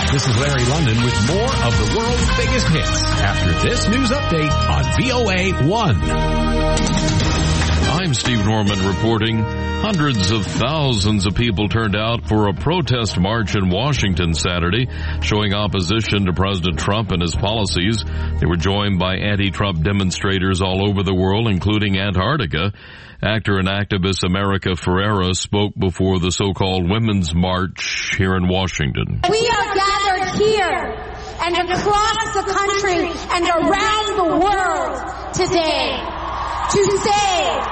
This is Larry London with more of the world's biggest hits after this news update on VOA 1. I'm Steve Norman reporting. Hundreds of thousands of people turned out for a protest march in Washington Saturday, showing opposition to President Trump and his policies. They were joined by anti-Trump demonstrators all over the world, including Antarctica. Actor and activist America Ferrera spoke before the so-called Women's March here in Washington. We are gathered here and across the country and around the world today to say,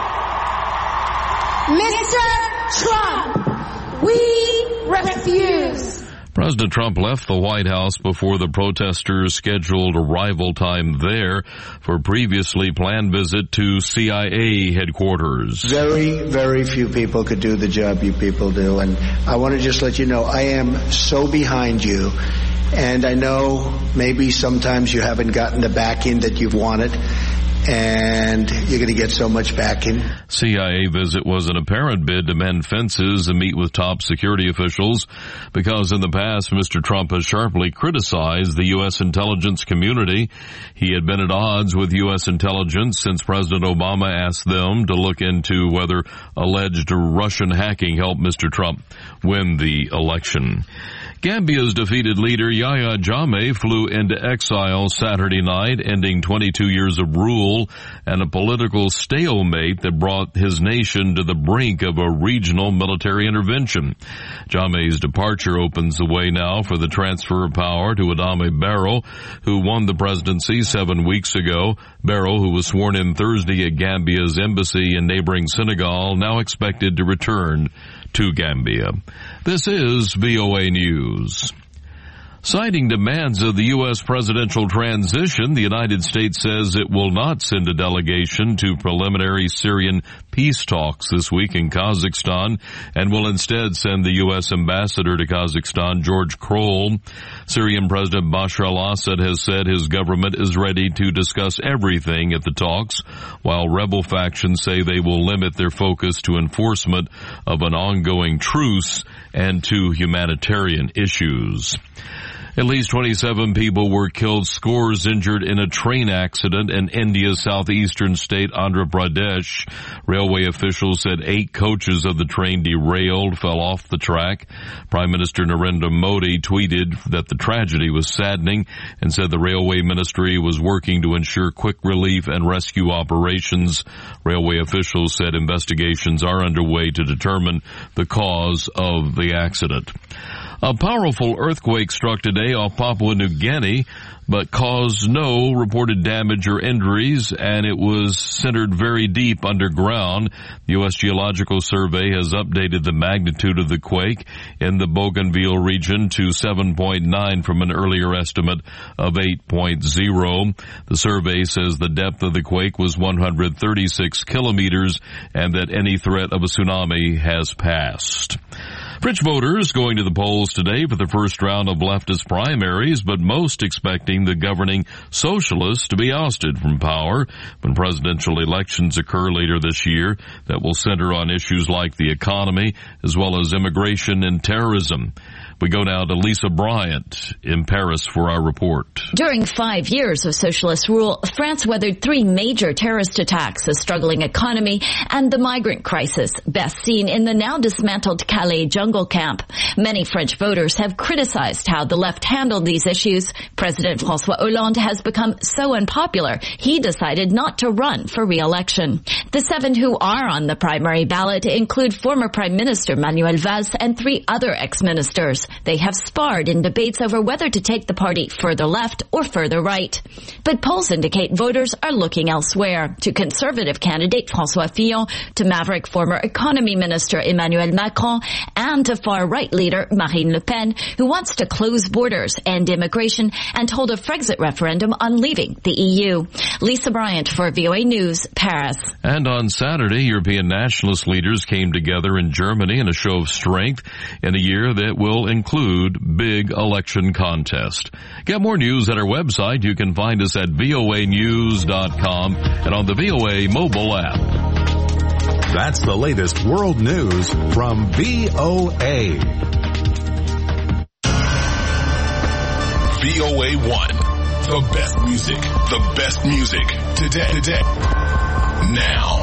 Mr. Trump, we refuse. President Trump left the White House before the protesters' scheduled arrival time there for a previously planned visit to CIA headquarters. Very, very few people could do the job you people do, and I want to just let you know I am so behind you, and I know maybe sometimes you haven't gotten the backing that you've wanted, and you're going to get so much backing. CIA visit was an apparent bid to mend fences and meet with top security officials because in the past, Mr. Trump has sharply criticized the U.S. intelligence community. He had been at odds with U.S. intelligence since President Obama asked them to look into whether alleged Russian hacking helped Mr. Trump win the election. Gambia's defeated leader Yahya Jammeh flew into exile Saturday night, ending 22 years of rule and a political stalemate that brought his nation to the brink of a regional military intervention. Jammeh's departure opens the way now for the transfer of power to Adama Barrow, who won the presidency 7 weeks ago. Barrow, who was sworn in Thursday at Gambia's embassy in neighboring Senegal, now expected to return to Gambia. This is VOA News. Citing demands of the U.S. presidential transition, the United States says it will not send a delegation to preliminary Syrian peace talks this week in Kazakhstan and will instead send the U.S. ambassador to Kazakhstan, George Kroll. Syrian President Bashar al-Assad has said his government is ready to discuss everything at the talks, while rebel factions say they will limit their focus to enforcement of an ongoing truce and to humanitarian issues. At least 27 people were killed, scores injured in a train accident in India's southeastern state, Andhra Pradesh. Railway officials said 8 coaches of the train derailed, fell off the track. Prime Minister Narendra Modi tweeted that the tragedy was saddening and said the railway ministry was working to ensure quick relief and rescue operations. Railway officials said investigations are underway to determine the cause of the accident. A powerful earthquake struck today off Papua New Guinea, but caused no reported damage or injuries, and it was centered very deep underground. The U.S. Geological Survey has updated the magnitude of the quake in the Bougainville region to 7.9 from an earlier estimate of 8.0. The survey says the depth of the quake was 136 kilometers and that any threat of a tsunami has passed. French voters going to the polls today for the first round of leftist primaries, but most expecting the governing socialists to be ousted from power when presidential elections occur later this year that will center on issues like the economy as well as immigration and terrorism. We go now to Lisa Bryant in Paris for our report. During 5 years of socialist rule, France weathered 3 major terrorist attacks, a struggling economy, and the migrant crisis, best seen in the now dismantled Calais jungle camp. Many French voters have criticized how the left handled these issues. President François Hollande has become so unpopular, he decided not to run for re-election. The 7 who are on the primary ballot include former Prime Minister Manuel Valls and 3 other ex-ministers. They have sparred in debates over whether to take the party further left or further right. But polls indicate voters are looking elsewhere, to conservative candidate François Fillon, to maverick former economy minister Emmanuel Macron, and to far-right leader Marine Le Pen, who wants to close borders, end immigration, and hold a Frexit referendum on leaving the EU. Lisa Bryant for VOA News, Paris. And on Saturday, European nationalist leaders came together in Germany in a show of strength in a year that will include big election contest. Get more news at our website. You can find us at voanews.com and on the VOA mobile app. That's the latest world news from VOA. VOA1. The best music today. Now.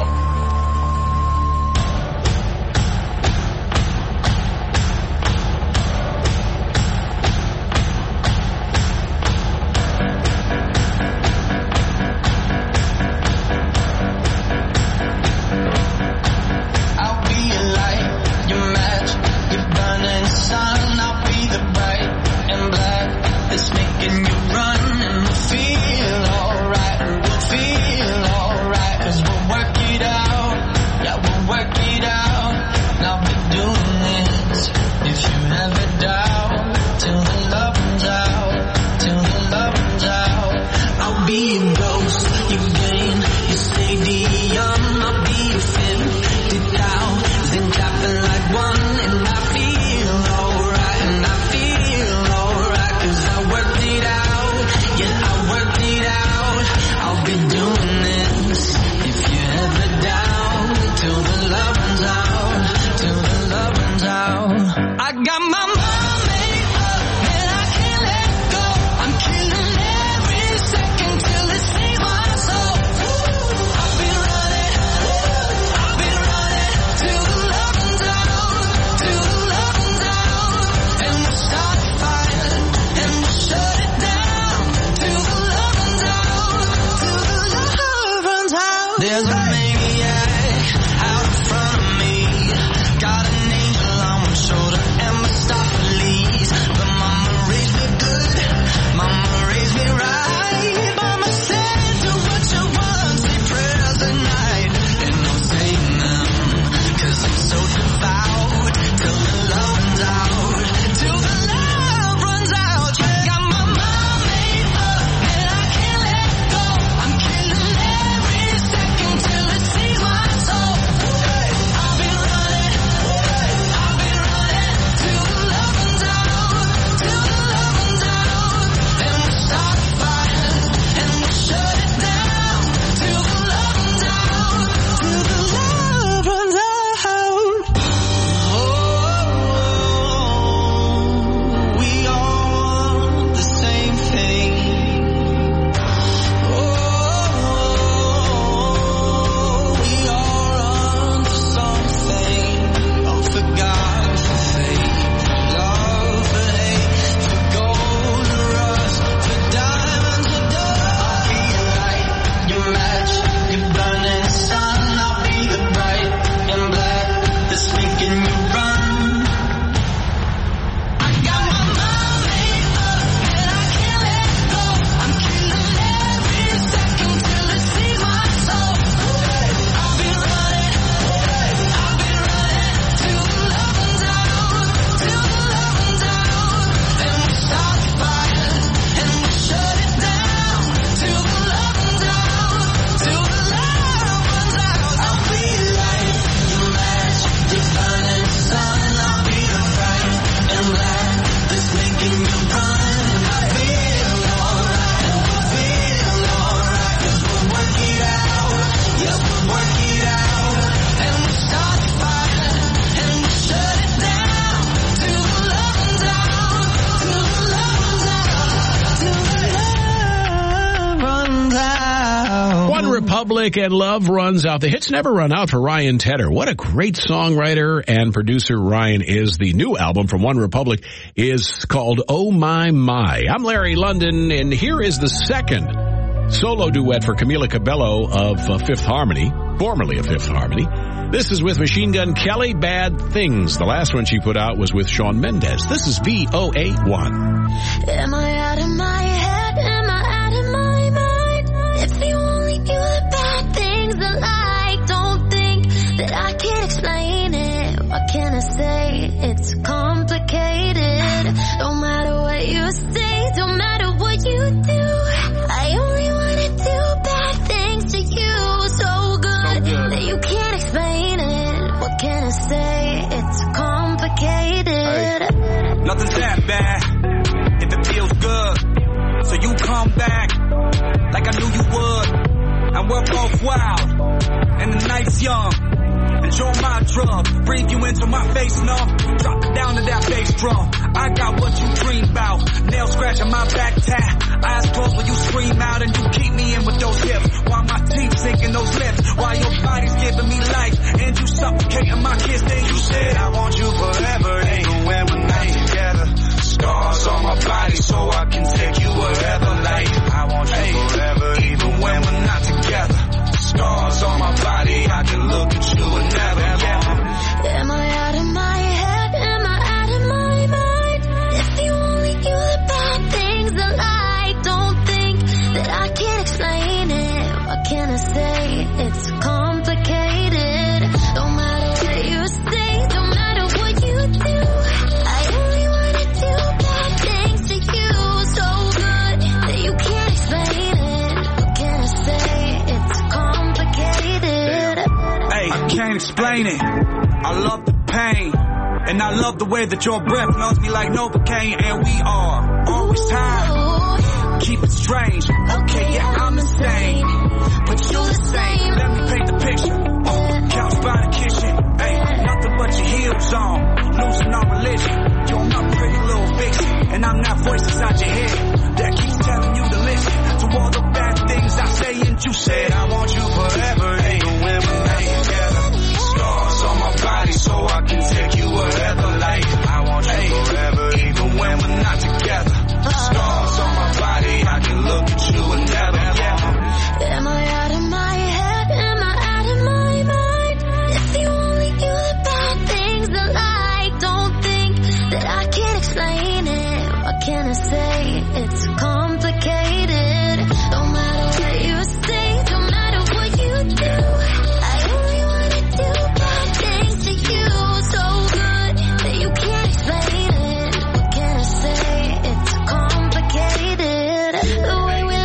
Republic and Love Runs Out. The hits never run out for Ryan Tedder. What a great songwriter and producer Ryan is. The new album from One Republic is called Oh My My. I'm Larry London, and here is the second solo duet for Camila Cabello of Fifth Harmony, formerly of Fifth Harmony. This is with Machine Gun Kelly, Bad Things. The last one she put out was with Shawn Mendes. This is VOA1. Am I out of my head? Am I out of my mind? If you only knew the bad things that I don't think that I can explain it. What can I say? It's complicated. Don't matter what you say, don't matter what you do. I only wanna do bad things to you, so good that you can't explain it. What can I say? It's complicated. Hey, nothing's that bad if it feels good. So you come back like I knew you would. And we're both wild and the night's young. Enjoy my drug, breathe you into my face, no. Drop it down to that bass drum. I got what you dream about. Nail scratching my back explain it. I love the pain, and I love the way that your breath melts me like Novocaine. And we are always tired. Keep it strange. Okay, yeah, I'm insane, but you the same. Let me paint the picture. Couch by the kitchen. Hey, nothing but your heels on. Losing our religion. You're my pretty little vixen, and I'm that voice inside your head that keeps telling you to listen to all the bad things I say. And you said I want you forever, even when we're not together. Scars on my body so I can take you wherever. Like I want you forever, even when we're not together. Scars on my body, I can look at you and never. Am I out of my head? Am I out of my mind? If you only knew the bad things I like, don't think that I can't explain it. What can I say? It's complicated. No matter what you say, no matter what you do, I only wanna do bad things to you. So good that you can't explain it. What can I say? It's complicated. The way we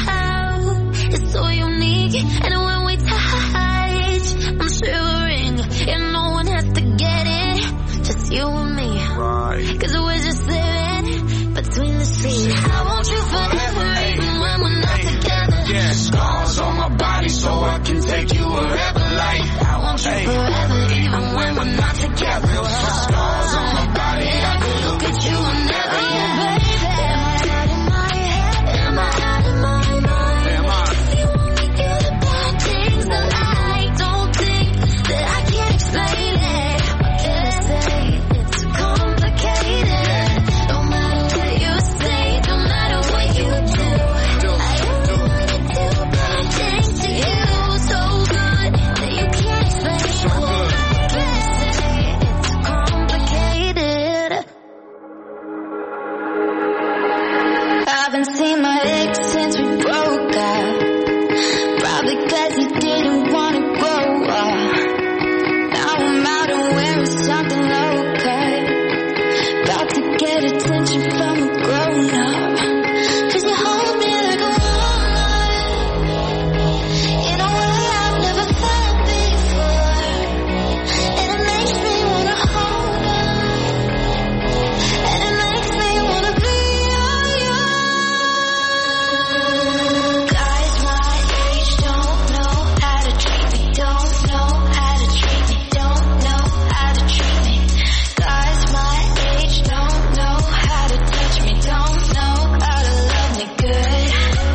laugh is so unique, and when we touch, I'm shivering, and no one has to get it, just you and me. Cause we're just living between the streets. I want you forever, even when we're not together. Yeah, scars on my body so I can take you wherever. Like I want you forever, even when we're not together. Scars on my body, I can look at you and never, yeah, baby. Am I out of my head? Am I out of my mind? Am I? If you only knew the bad things I like, don't think that I can't explain it. What can I say? It's complicated. No matter what you say, no matter what you do, I only wanna do bad things to you. So good that you can't explain it. What can I say? It's complicated. Haven't seen my ex since we broke up. Probably cause he didn't wanna grow up. Now I'm out and wearing something low cut. About to get attention from a grown up. Cause you hold me like a woman in a way I've never felt before. And it makes me wanna hold on. And it makes me wanna be all yours. Guys my age don't know how to treat me. Don't know how to treat me. Don't know how to treat me. Guys my age don't know how to touch me. Don't know how to love me good.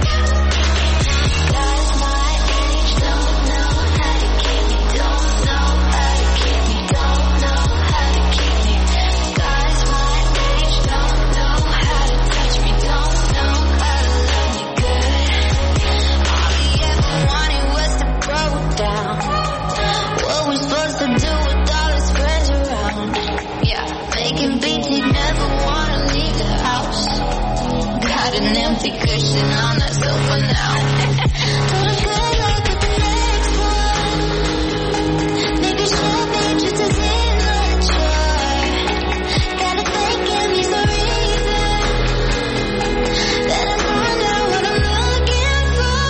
Guys my age don't know how to keep me. Don't know how to keep me. Don't know how to keep me. Guys my age don't know how to touch me. Don't know how to love me good. All he ever wanted was to grow down. What we supposed to do with all his friends around? Yeah, making beats, he'd never wanna leave the house. Got an empty cushion on that sofa now. But I'm good like with the next one. Maybe champagne just as immature. Gotta thank him, he's the reason that I found out what I'm looking for.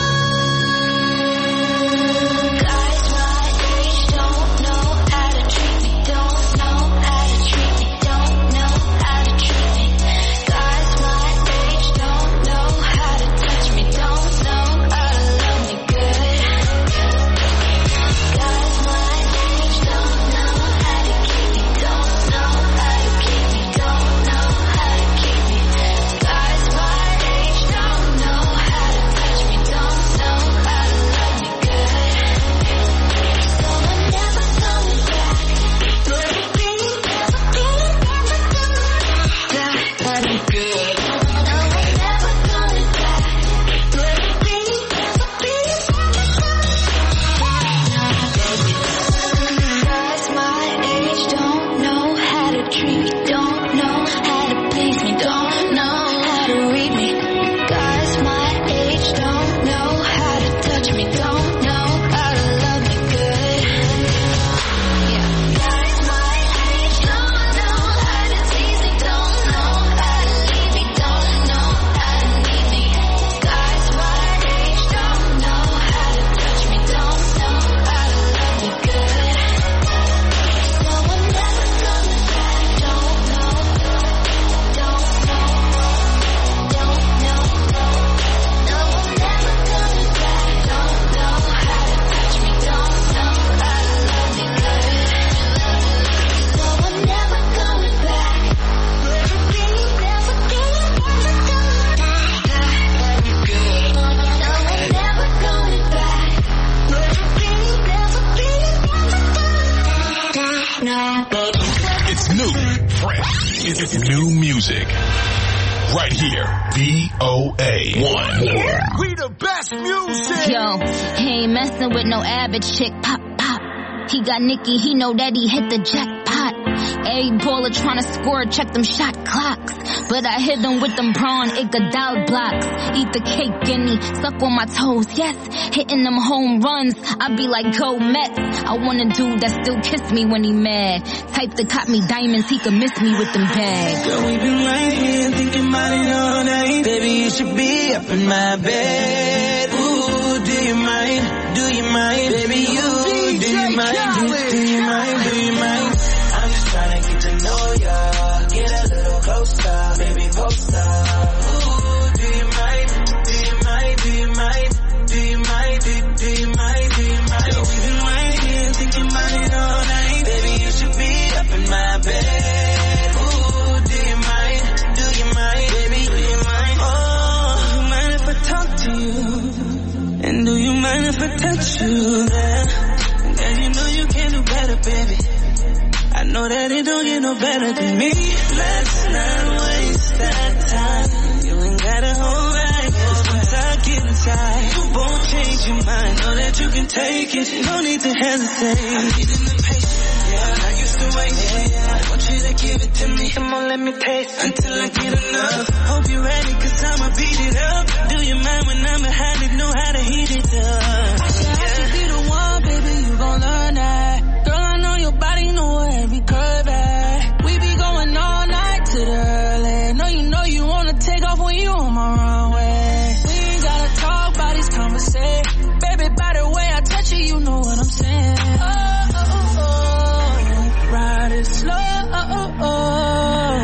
Guys my age don't know how to treat me. Don't know how to treat me. Don't know how to treat me. Guys my age don't know how to touch me. Don't know how to New music. Right here. VOA 1. We the best music. Yo, he ain't messing with no average chick. Pop, pop. He got Nicki, he know that he hit the jackpot. A baller tryna score, check them shot clocks. But I hit them with them Braun Iguodala blocks. Eat the cake, guinea, suck on my toes, yes. Hitting them home runs, I be like, go Mets. I want a dude that still kiss me when he mad. Type that caught me diamonds, he could miss me with them bags. Girl, we been right here thinking about it all night. Baby, you should be up in my bed. Ooh, do you mind? Do you mind? Baby, you, do you mind? Do you mind? Do you mind? I'm just trying to get to know ya. Get a little closer, baby, poster. Ooh, do you mind? Do you mind? Do you mind? Do you mind? Do you mind? Do you mind? Girl, we been right here thinking about it all night. Baby, you should be up in my bed. Ooh, do you mind? Do you mind? Baby, do you mind? Oh, do you mind if I talk to you? And do you mind if I touch you there? And you know you can do better, baby. I know that it don't get no better than me. Let's not waste that time. You ain't gotta hold back. Cause once I get inside, you won't change your mind. Know that you can take it. No need to hesitate. I'm needing the patience. Yeah, I used to wait. Yeah, I want you to give it to me. Come on, let me taste until I get enough. Hope you're ready, cause I'ma beat it up. Do you mind when I'm behind it? Know how to heat it up. I should be the one, baby. You gon' learn that. Girl, I know your body know every curve at. We be going all night to the early. Know you wanna take off when you on my runway. We ain't gotta talk about these conversations. Baby, by the way I touch you, you know what I'm saying. Oh, oh, oh, oh. Ride it slow. Oh, oh, oh.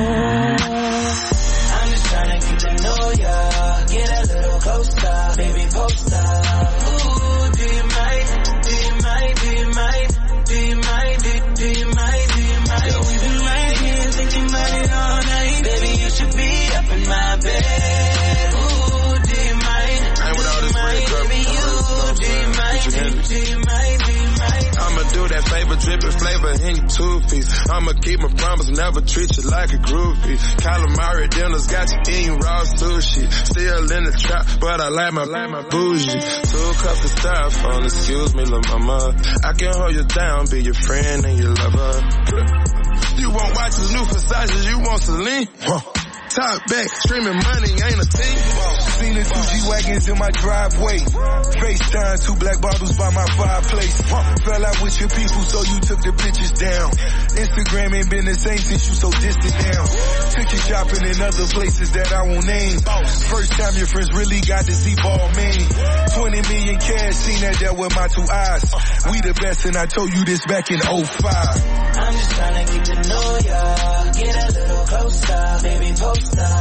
I'm just trying to get to know ya. Get a little closer, baby, poster. Ooh, do you mind? Do you mind? Do you mind? Do you mind? Do you mind? Do you mind? Girl, we've been right here thinking about it all night. Baby, you should be up in my bed. Ooh, do you mind? Do you mind? Baby, you, do you mind? Do you mind? Do you mind? I'ma do that favor, dripping flavor in your two-piece. I'ma keep my promise, never treat you like a groupie. Calamari dinners got you eating raw sushi. Still in the trap, but I like my bougie. 2 cups of styrofoam, excuse me, lil' mama. I can hold you down, be your friend and your lover. You won't watch the new Versace, you want Celine? Top back, streaming money ain't a thing. Seen the 2 G-Wagons in my driveway. FaceTime, 2 black bottles by my fireplace. Fell out with your people, so you took the pictures down. Instagram ain't been the same since you so distant now. Took you shopping in other places that I won't name. First time your friends really got to see ball man. 20 million cash, seen that there with my 2 eyes. We the best, and I told you this back in 05. I'm just trying to get to know ya. Get a little closer, baby, poster. Ooh, do you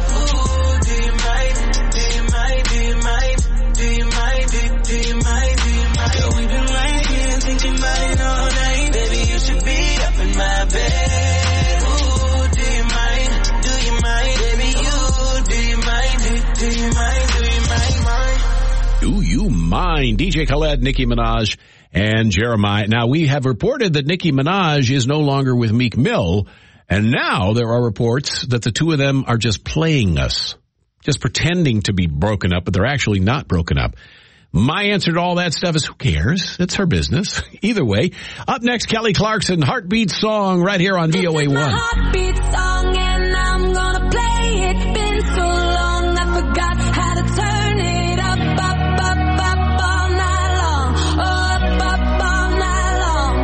mind? Do you mind? Do you mind? Do you mind? Do you mind? Do you mind? Girl, we've been right here thinking about it all night. Baby, you should be up in my bed. Ooh, do you mind? Do you mind? Baby, you, do you mind? Do you mind? Do you mind? Do you mind? DJ Khaled, Nicki Minaj, and Jeremiah. Now, we have reported that Nicki Minaj is no longer with Meek Mill. And now there are reports that the two of them are just playing us, just pretending to be broken up, but they're actually not broken up. My answer to all that stuff is who cares? It's her business. Either way. Up next, Kelly Clarkson, Heartbeat Song, right here on VOA 1. Heartbeat song, and I'm gonna play it. Been so long, I forgot how to turn it up, up, up, up all night long. Up, up all night long.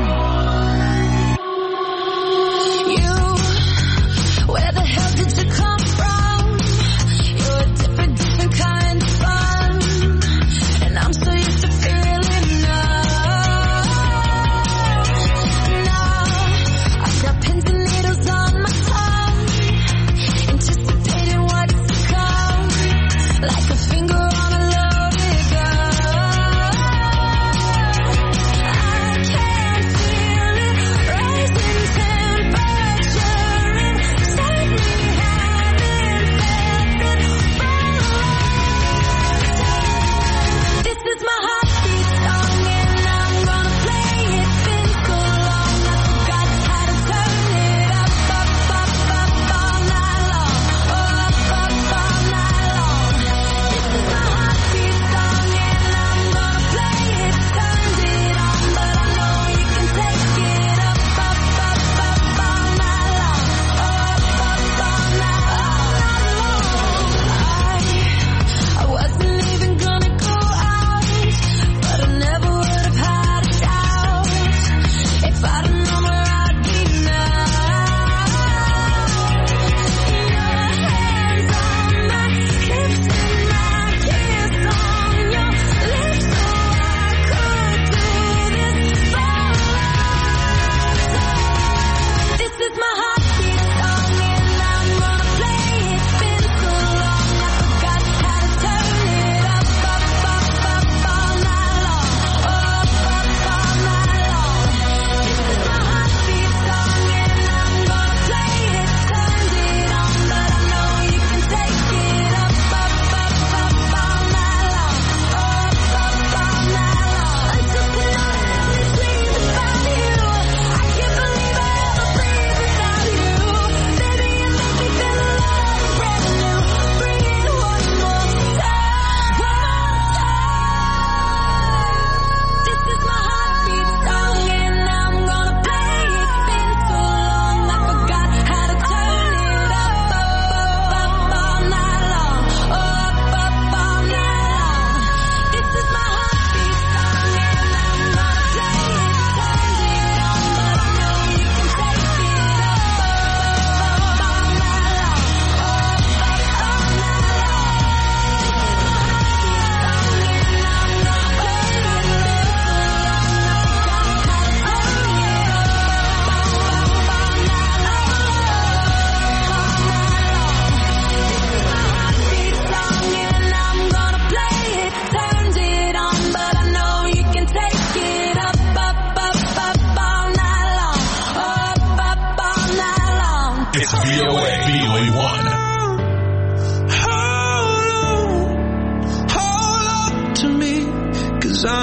Where the hell did you come from? You're a different kind of fun. And I'm so used to feeling numb. Now I've got pins and needles on my tongue.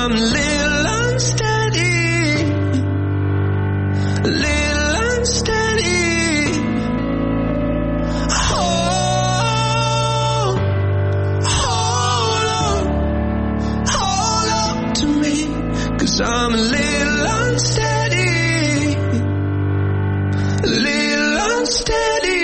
I'm a little unsteady, a little unsteady. Hold on to me, 'cause I'm a little unsteady, a little unsteady.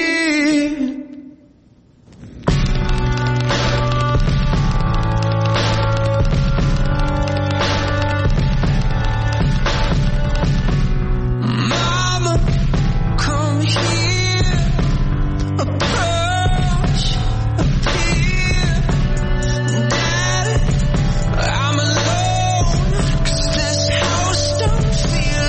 Feel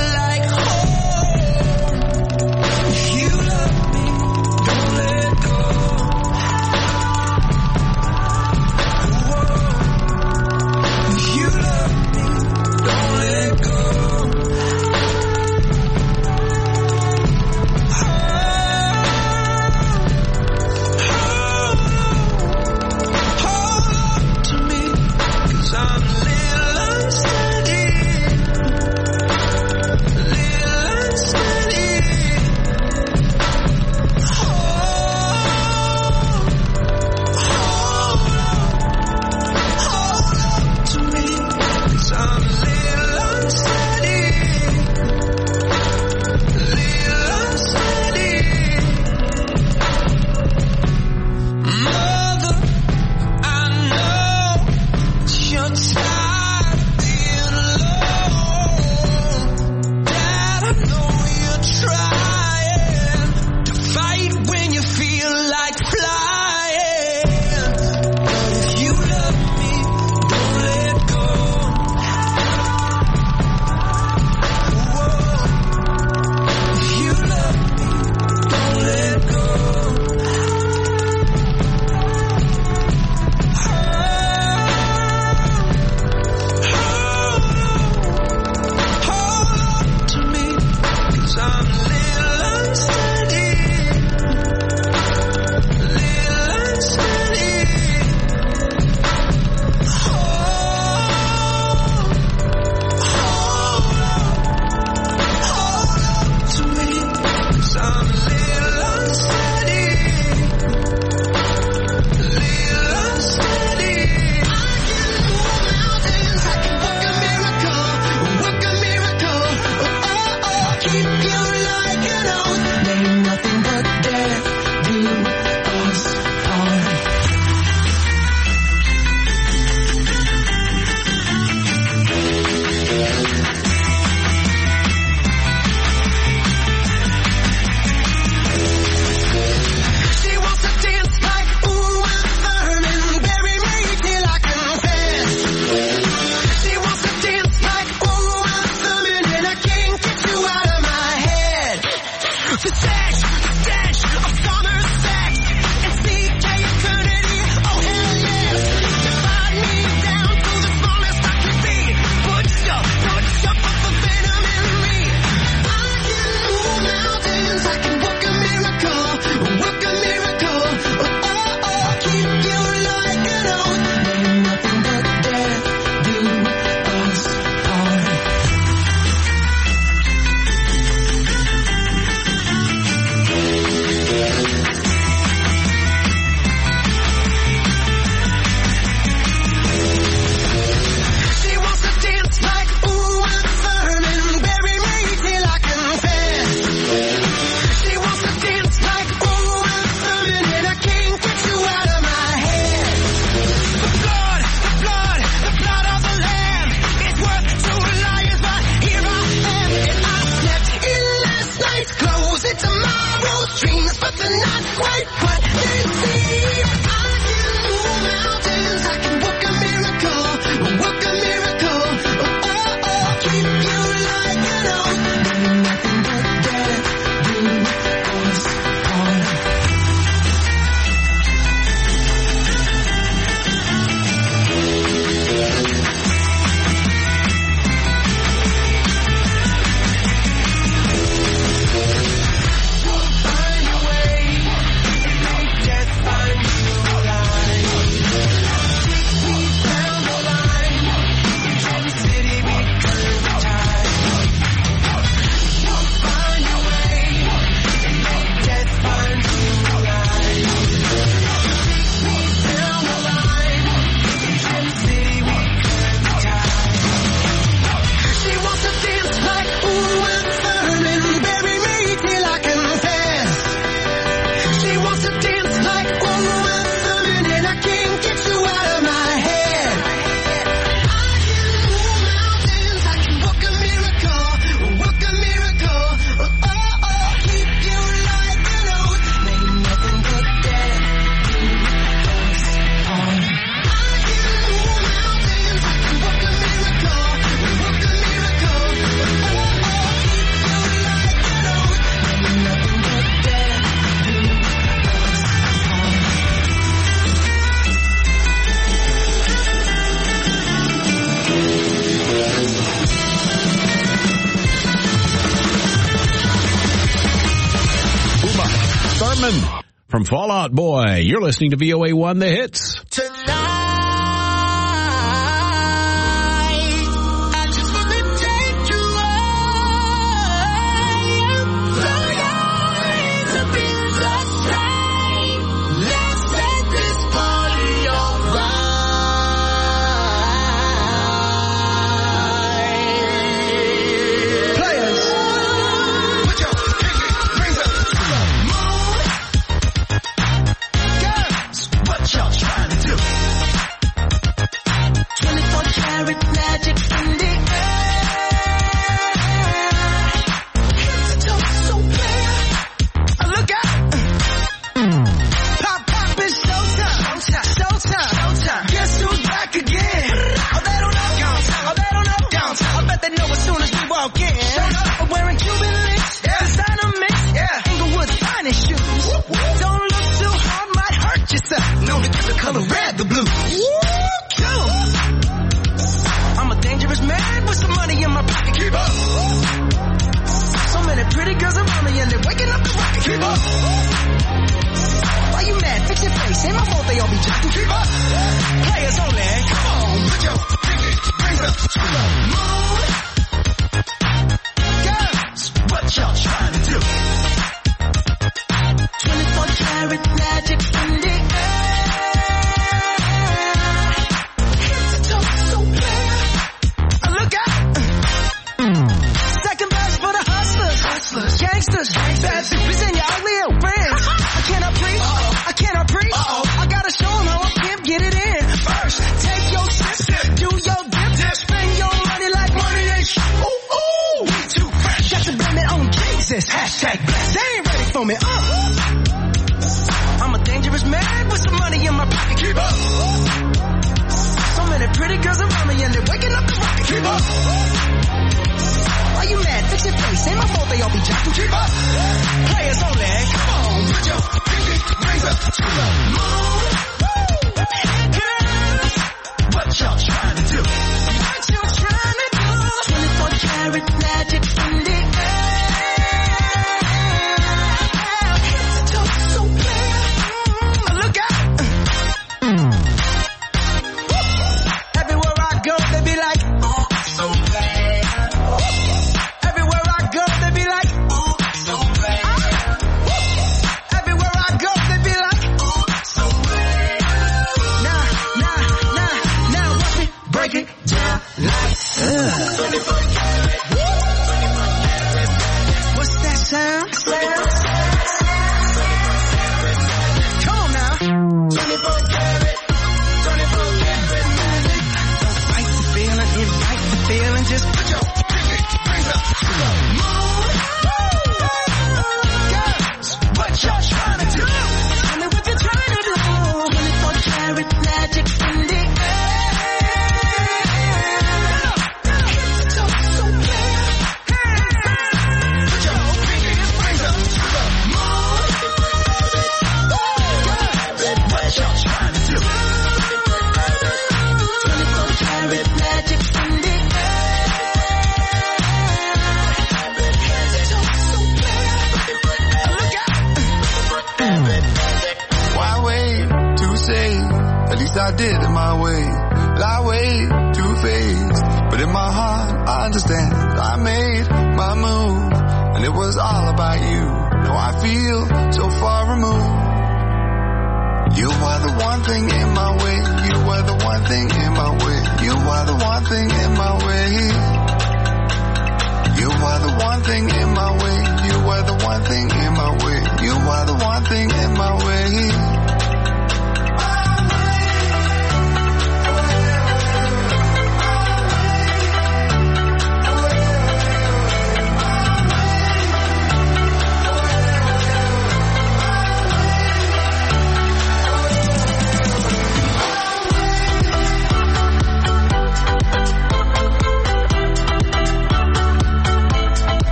from Fall Out Boy. You're listening to VOA1 The Hits.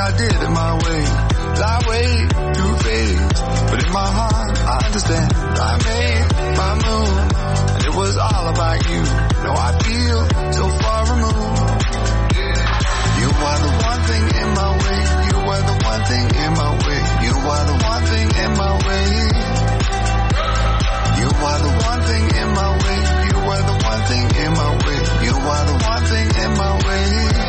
I did it my way. I way too fast, but in my heart I understand. I made my move, and it was all about you. No, I feel so far removed. You are the one thing in my way. You are the one thing in my way. You are the one thing in my way. You are the one thing in my way. You are the one thing in my way. You are the one thing in my way.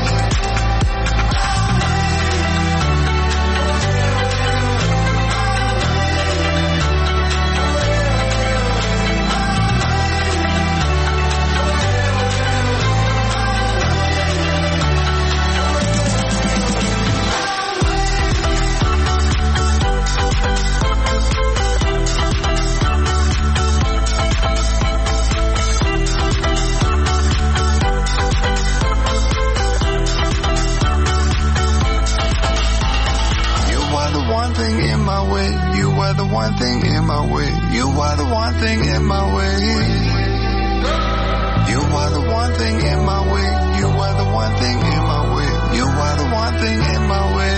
One thing in my way, you are the one thing in my way. You are the one thing in my way. You are the one thing in my way. You are the one thing in my way. You are the one thing in my way.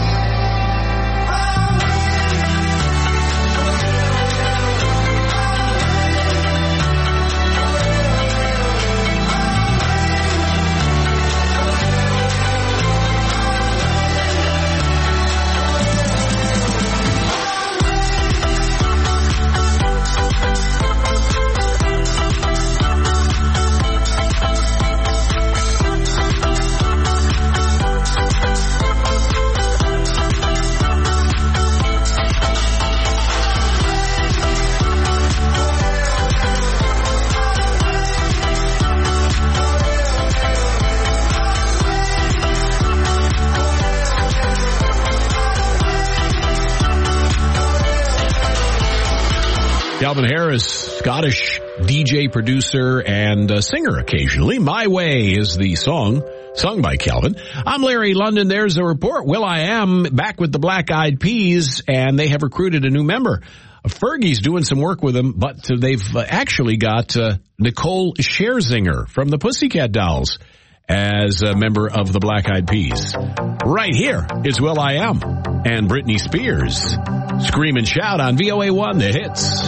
Calvin Harris, Scottish DJ, producer, and singer occasionally. My Way is the song sung by Calvin. I'm Larry London. There's a report. Will.i.am back with the Black Eyed Peas, and they have recruited a new member. Fergie's doing some work with them, but they've actually got Nicole Scherzinger from the Pussycat Dolls as a member of the Black Eyed Peas. Right here is Will.i.am and Britney Spears. Scream and shout on VOA1, the hits.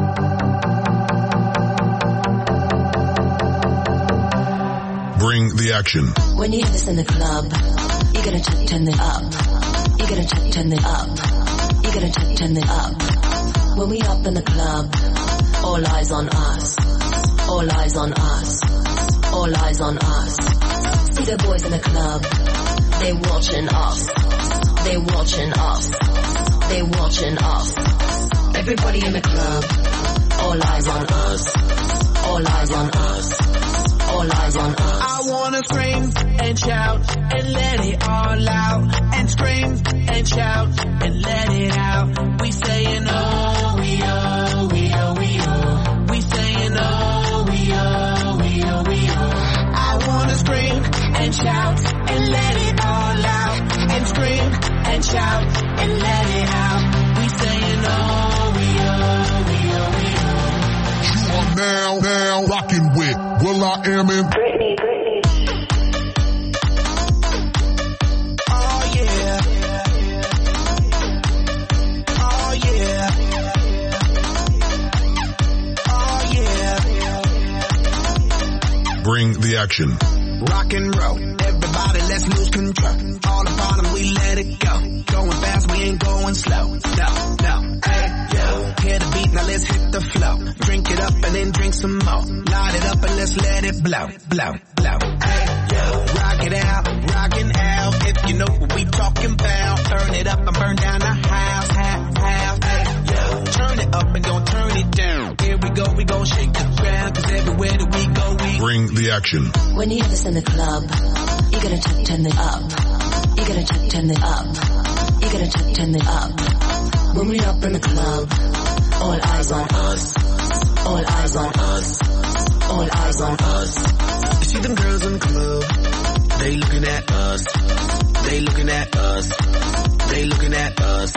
Bring the action. When you hear this in the club, you gotta turn it up. You gotta turn it up. You gotta turn it up. When we up in the club, all eyes on us. All eyes on us. All eyes on us. See the boys in the club, they watching us. They watching us. They watching us. Everybody in the club, all eyes on us. All eyes on us. All eyes on us. I wanna scream and shout and let it all out. And scream and shout and let it out. We saying oh, we oh, we oh, we oh. We saying oh, we oh, we oh, we oh. I wanna scream and shout and let it all out. And scream and shout and let it out. We saying oh, we oh, we oh, we oh. You are now rocking with Will.i.am and Britney. Oh yeah. Oh yeah. Oh yeah. Bring the action. Rock and roll, everybody let's lose control. All the bottom we let it go. Going fast, we ain't going slow. No, hey, yo. Hear the beat, now let's hit the flow. Drink it up and then drink some more. Light it up and let's let it blow. Hey, yo. Rock it out, rockin' out. If you know what we talking about. Turn it up and burn down the house. Hey, yo. Turn it up and don't turn it down. Here we go shake the ground. Cause everywhere that we go, we bring the action. When you hear this in the club, you gotta turn it up. You gotta turn it up. You gotta turn it up. When we up in the club, all eyes on us. All eyes on us. All eyes on us. You see them girls in the club, they looking at us. They looking at us. They looking at us.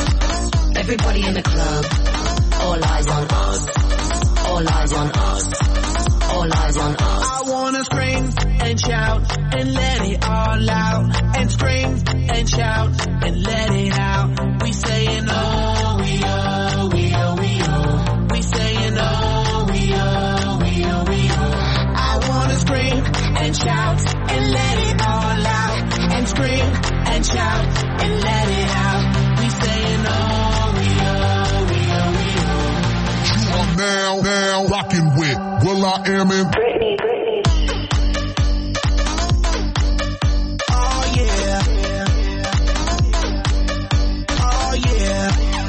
Everybody in the club, all eyes on us. All eyes on us. all eyes on us. I wanna scream and shout and let it all out. And scream and shout and let it out. We saying oh, we oh, we oh, we oh. We saying oh, we oh, we oh, we oh. I wanna scream and shout and let it all out. And scream and shout and let it out. We saying oh, we oh, we oh, we oh. You are now rocking with will.i.am and Britney. Oh yeah. Oh yeah.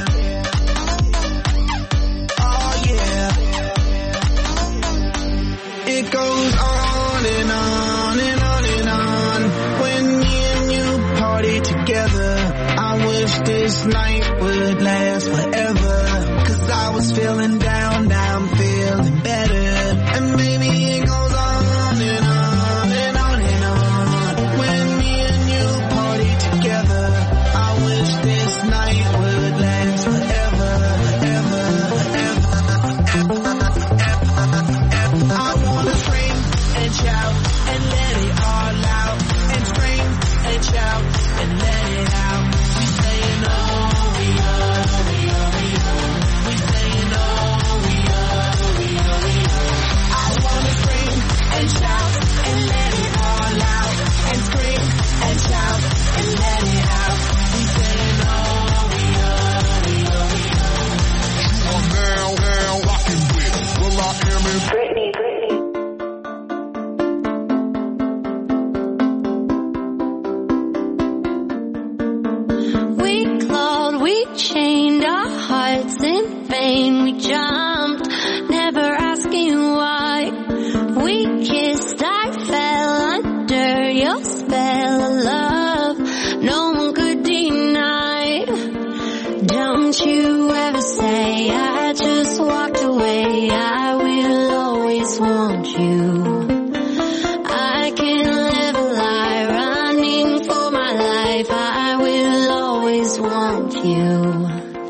Oh yeah. It goes on and on and on and on. When me and you party together, I wish this night would last forever. 'Cause I was feeling down, now I'm feeling better. And maybe it goes on and on and on and on. When me and you party together, I wish this night would last forever, forever, forever, forever. I wanna scream and shout and let it all out. And scream and shout and let it out. We saying oh, we oh, we oh, we oh. We saying oh, we oh, we oh, we oh. I wanna scream and shout and let it all out. And scream and shout and let it out. We saying oh, we oh, we oh, we oh. you are now rocking with will.i.am and Britney. We clawed, we chained our hearts in vain. We jumped, never asking why. We kissed, I fell under your spell of love. No one could deny. Don't you ever say I just walked away. I will always want you. I can't live a lie, running for my life. I will always want you.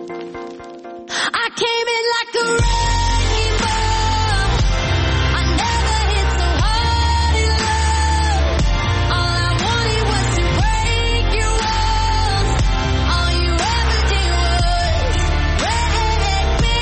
I came in like a rainbow. I never hit so hard in love. All I wanted was to break your walls. All you ever did was break me.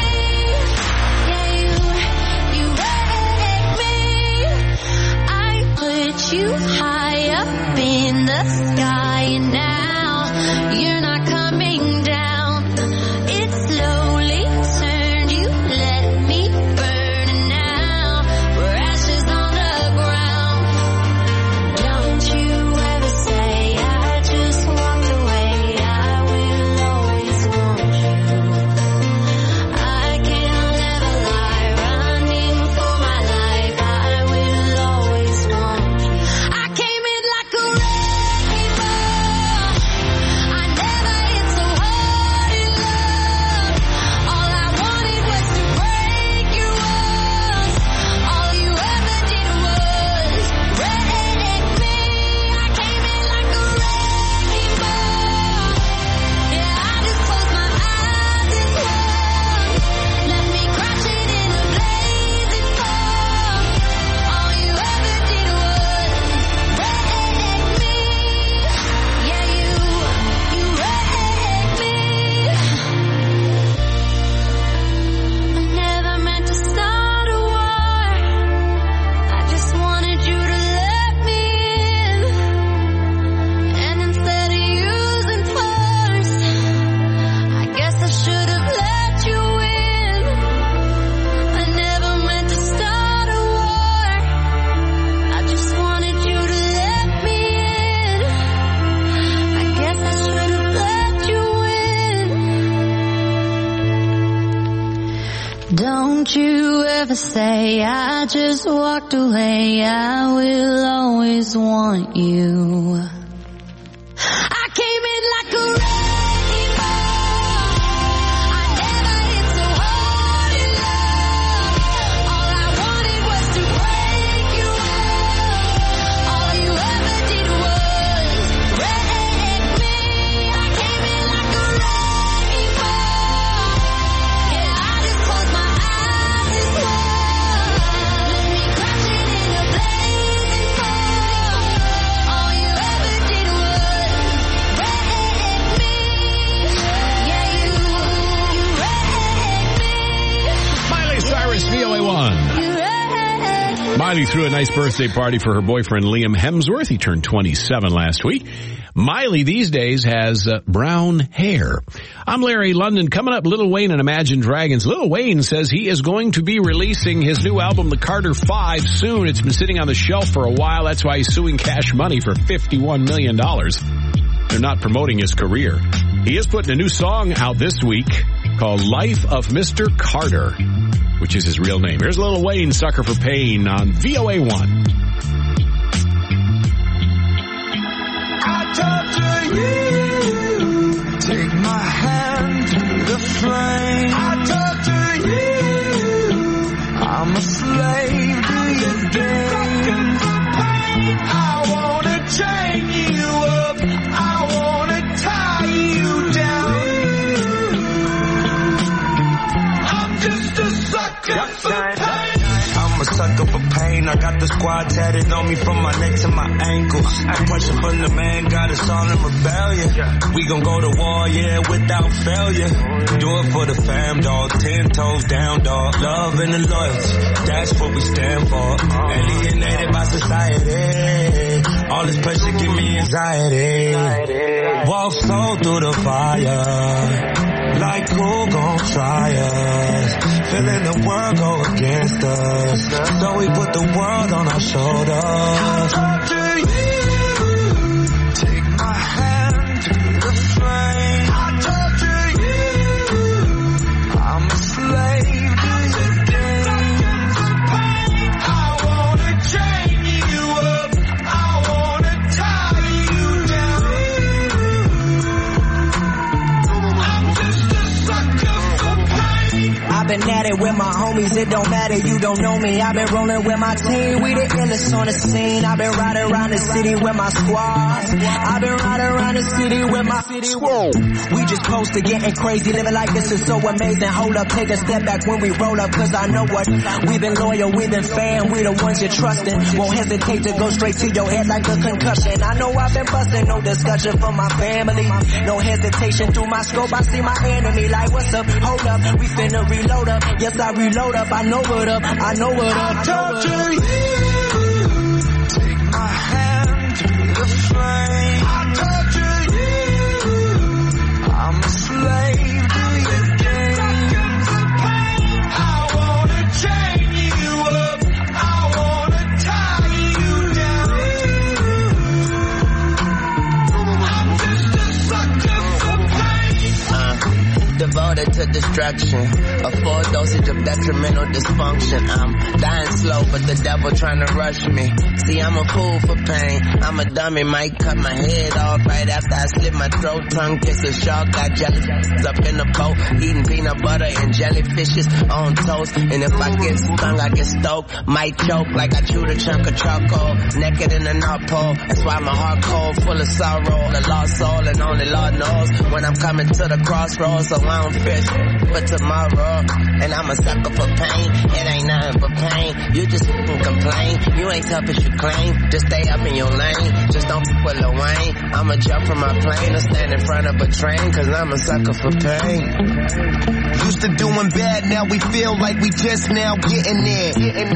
Yeah, you break me. I put you high up in the sky, and now you're not coming down. It slowly turned, you let me burn, and now we're ashes on the ground. Don't you ever say I just walked away. I will always want you. I can't live a lie, running for my life. I will always want you. I came in like a rainbow. I never hit so hard in love. All I wanted was to break your walls. All you ever did was break me. I came in like a rainbow. Yeah, I just closed my eyes and swung. Let me crash it in a blazing fall. All you ever did was break me. Yeah, you break me. I never meant to start a war. I just wanted you to let me in. And instead of using force, I guess I should have let you in. I never meant to start a war. I just wanted you to let me in. I guess I should have let you in. Don't you ever say I just walked away. I will always want you. I came in like a rainbow. I never hit so hard in love. All I wanted was to break your walls. All you ever did was break me. I came in like a rainbow. Yeah, I just closed my eyes and swung. Let me cry. Miley threw a nice birthday party for her boyfriend Liam Hemsworth. He turned 27 last week. Miley these days has brown hair. I'm Larry London. Coming up, Lil Wayne and Imagine Dragons. Lil Wayne says he is going to be releasing his new album, The Carter 5, soon. It's been sitting on the shelf for a while. That's why he's suing Cash Money for $51 million. They're not promoting his career. He is putting a new song out this week called Life of Mr. Carter, which is his real name. Here's Lil Wayne, Sucker for Pain, on VOA1. I talk to you, take my hand through the flame. I talk to you, I'm a slave to your games. I wanna chain you up, I wanna tie you down. I'm just a sucker for pain. I'm a sucker for pain. I got the squad tatted on me from my neck to my ankles. The pressure from the man got us all in rebellion. We gon' go to war, yeah, without failure. Do it for the fam, dog. 10 toes down, dog. Love and the loyalty, that's what we stand for. Alienated by society. All this pressure give me anxiety. Walk slow through the fire. Like who gon' try us? Feeling the world go against us. So we put the world on our shoulders. I talk to you, take my hand through the flame. I talk to you, I'm a slave to your games. I wanna chain you up, I wanna tie you down. I'm just a sucker for pain. I've been at it with my homies, it don't matter, you don't know me. I've been rolling with my team, we the illest on the scene. I've been riding around the city with my squad. I've been riding around the city with my squad. We just close to getting crazy, living like this is so amazing. Hold up, take a step back when we roll up, cause I know what. We've been loyal, we've been fan, we the ones you're trusting. Won't hesitate to go straight to your head like a concussion. I know I've been busting, no discussion from my family. No hesitation through my scope, I see my enemy like what's up, hold up, we finna reload up. Yes, I reload up, I know what up, I know what up. I talk to you, take my hand through the flame. I talk to you, I'm a slave to your games. I wanna chain you up, I wanna tie you down. I'm just a sucker for pain. Devoted to destruction, a full dosage of detrimental dysfunction. I'm dying slow, but the devil trying to rush me. See, I'm a fool for pain. I'm a dummy, might cut my head off right after I slit my throat. Tongue kiss a shark, got jellyfish up in the boat, eating peanut butter and jellyfishes on toast. And if I get stung, I get stoked. Might choke like I chewed a chunk of charcoal. Naked in the North Pole, that's why my heart cold, full of sorrow. A lost soul, and only Lord knows when I'm coming to the crossroads. So I don't fish for tomorrow, and I'm a sucker for pain. It ain't nothing but pain. You just complain. You ain't tough as you claim. Just stay up in your lane. Just don't be with Lil Wayne. I'ma jump from my plane or stand in front of a train, cause I'm a sucker for pain. Used to doing bad, now we feel like we just now getting there.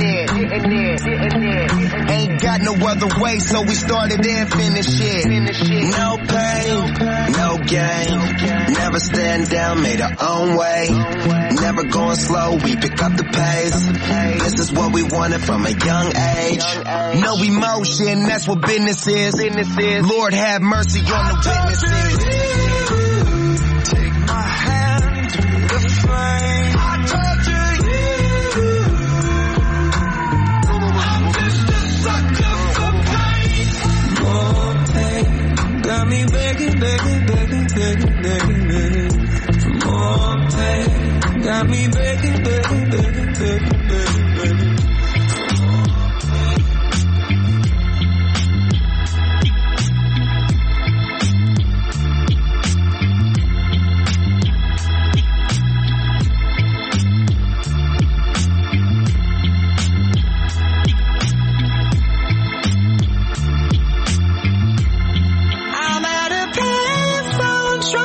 Ain't got no other way, so we started and finished it. No pain, no gain. Never stand down, made our own way. Never going slow, we pick up the pace. This is what we wanted from a young age. No emotion, that's what business is. Lord have mercy on the witnesses. Take my hand through the flame. I talk to you, I'm just a sucker for pain. More pain, got me begging, begging, begging, begging, begging, begging. For more pain, got me begging, begging, begging, begging, begging, begging.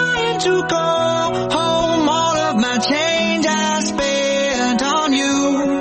To go home, all of my change I spent on you.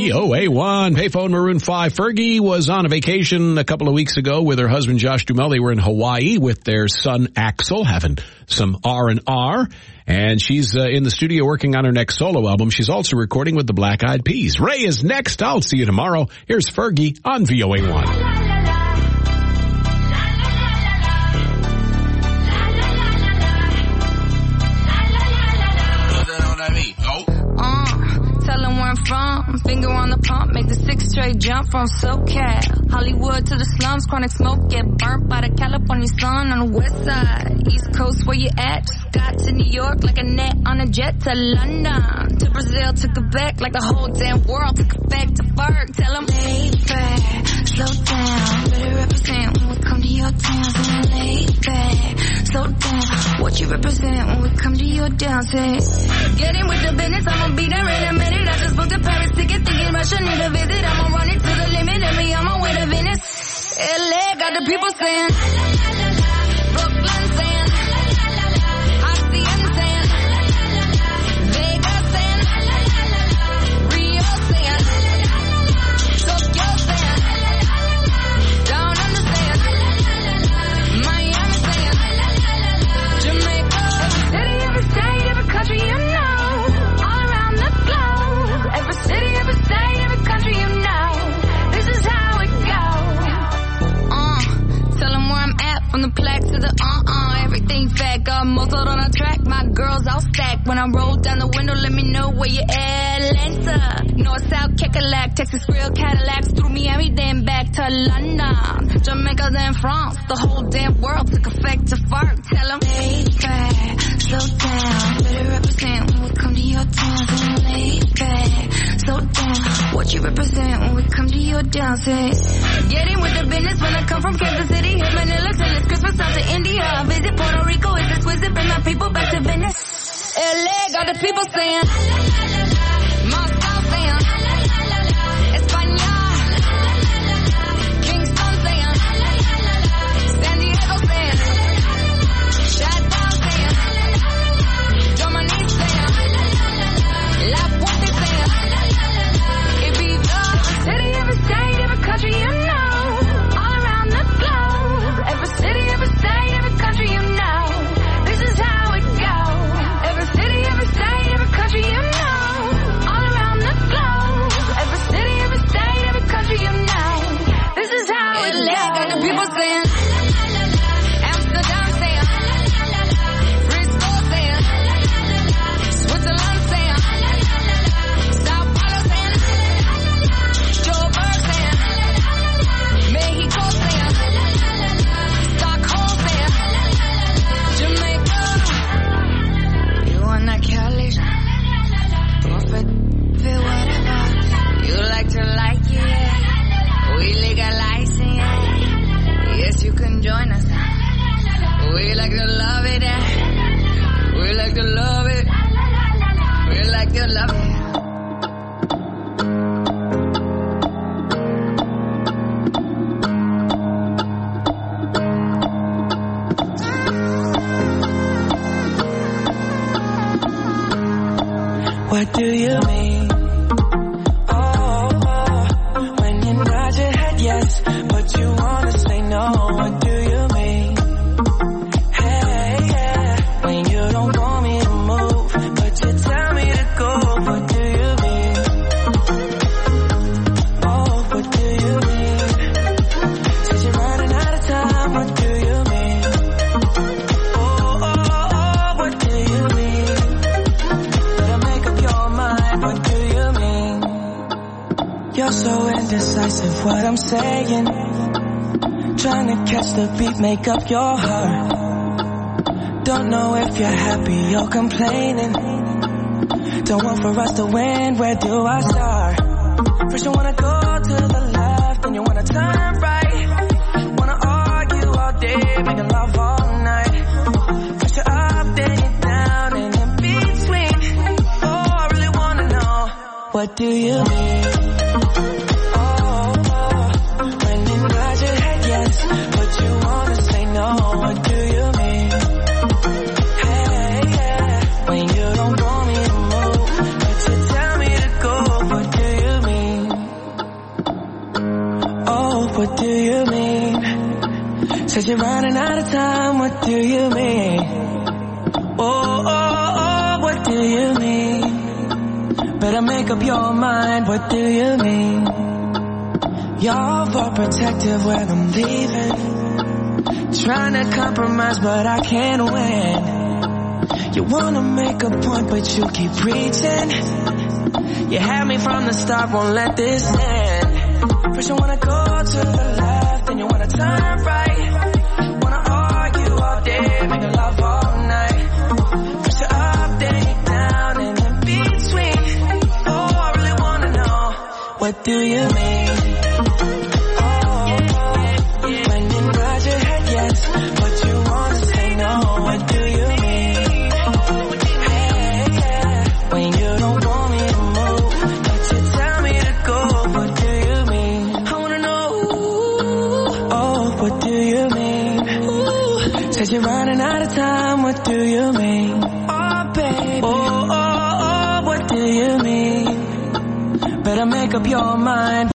VOA1. Payphone Maroon 5. Fergie was on a vacation a couple of weeks ago with her husband Josh Duhamel. They were in Hawaii with their son Axel, having some R&R. And she's in the studio working on her next solo album. She's also recording with the Black Eyed Peas. Ray is next. I'll see you tomorrow. Here's Fergie on VOA1. Tell them where I'm from. Finger on the pump, make the 6 straight jump from SoCal. Hollywood to the slums, chronic smoke, get burnt by the California sun on the west side. East Coast, where you at? Just got to New York like a net on a jet to London. To Brazil, to Quebec, like the whole damn world took effect to Ferg. Tell them, lay back, slow down. Better represent when we come to your town. So lay back, slow down. What you represent when we come to your town? Say, get in with the business, I'ma be there in a minute. I just booked a Paris ticket, thinking Russia need a visit. I'ma run it to the limit, and me on my way to Venice. LA got the people saying, Brooklyn saying, Hacienda saying, Vegas saying, Rio saying, Tokyo saying, don't understand, Miami saying, Jamaica. Every city, every state, every country you know. Every city, every state, every country you know. This is how it goes. Tell them where I'm at, from the plaque to the everything fat, got muzzled on a track. My girls all stacked. When I roll down the window, let me know where you at. Atlanta, North, South, Kekalak, Texas, Grill, Cadillacs, through Miami, then back to London, Jamaica, then France. The whole damn world took effect to Ferg. Tell them, lay back, slow down. Better represent when we come to your town. So lay back, slow down. What you represent when we come to your town? Say, get in with the business when I come from Kansas City. Hit Manila till it's Christmas out to India. I visit Puerto Rico, it's exquisite. Bring my people back to Venice. LA got the people saying, Moscow saying, España, Kingston saying, San Diego saying, Chateau saying, Germany saying, La Puente saying, Ibiza. Every city, every state, every country you know. All around the globe. Every city, every state, every country you know. This is how it goes. Every city, every state, every country you know. All around the globe. Every city, every state, every country you know. This is how it goes. Got the people saying, Amsterdam saying, Frisco saying, Switzerland saying, Sao Paulo saying, Joburg saying, Mexico saying, Stockholm saying, Jamaica. You wanna Cali? Buffet, feel whatever. You like to like it, yeah. We legalize it, yeah. Yes, you can join us. We like to love it, yeah. We like to love it. We like to love it. What do you mean? When you nod your head yes, but you wanna say no. What do you mean? Hey, yeah. When you don't want me to move, but you tell me to go. What do you mean? Oh, what do you mean? Said you're running out of time. What do you mean? Oh, what do you mean? What do you mean? You're so indecisive, what I'm saying. Trying to catch the beat, make up your heart. Don't know if you're happy or complaining. Don't want for us to win, where do I start? First you wanna go to the left, then you wanna turn right. Wanna argue all day, making love all night. First you're up, then you're down, and in between. What do you mean? When you nod your head yes, but you wanna say no. What do you mean? Hey, yeah. When you don't want me to move, but you tell me to go. What do you mean? what do you mean? Said you're running out of time, what do you mean? What do you mean? Better make up your mind, what do you mean? You're overprotective when I'm leaving. Trying to compromise, but I can't win. You wanna make a point, but you keep preaching. You had me from the start, won't let this end. First you wanna go to the left, then you wanna turn right. Wanna argue all day, make love all night. First you're up, then you're down, and in between. Oh, I really wanna know, what do you mean? When you nod your head yes, but you wanna say no, what do you mean? When you don't want me to move, but you tell me to go, what do you mean? I wanna know, what do you mean? Said you're running out of time, what do you mean? Oh, baby. What do you mean? Better make up your mind.